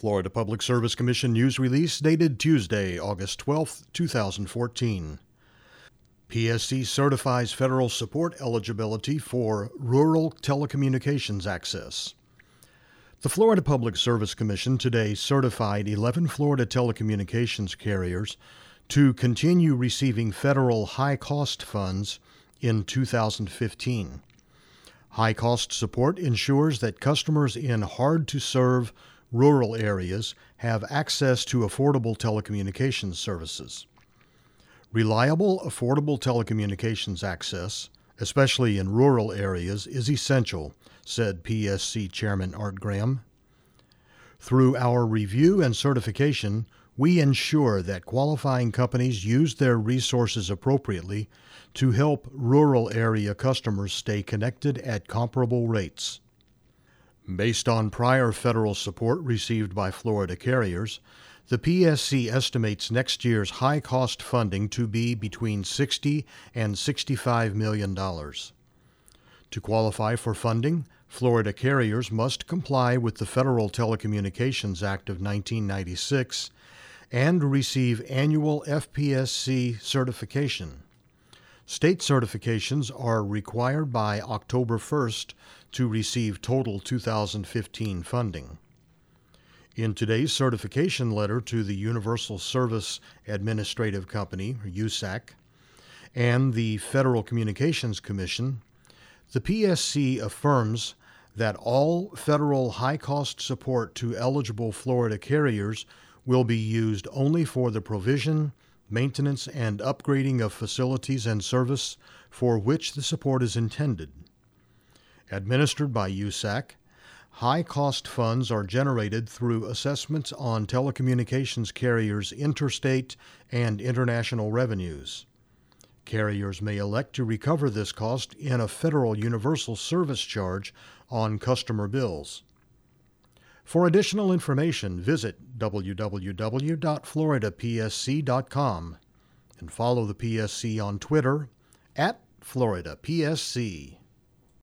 Florida Public Service Commission news release dated Tuesday, August 12, 2014. PSC certifies federal support eligibility for rural telecommunications access. The Florida Public Service Commission today certified 11 Florida telecommunications carriers to continue receiving federal high-cost funds in 2015. High-cost support ensures that customers in hard-to-serve rural areas have access to affordable telecommunications services. Reliable, affordable telecommunications access, especially in rural areas, is essential, said PSC Chairman Art Graham. Through our review and certification, we ensure that qualifying companies use their resources appropriately to help rural area customers stay connected at comparable rates. Based on prior federal support received by Florida carriers, the PSC estimates next year's high-cost funding to be between $60 and $65 million. To qualify for funding, Florida carriers must comply with the Federal Telecommunications Act of 1996 and receive annual FPSC certification. State certifications are required by October 1st to receive total 2015 funding. In today's certification letter to the Universal Service Administrative Company, USAC, and the Federal Communications Commission, the PSC affirms that all federal high-cost support to eligible Florida carriers will be used only for the provision, maintenance, and upgrading of facilities and service for which the support is intended. Administered by USAC, high-cost funds are generated through assessments on telecommunications carriers' interstate and international revenues. Carriers may elect to recover this cost in a federal universal service charge on customer bills. For additional information, visit www.floridapsc.com and follow the PSC on Twitter @FloridaPSC.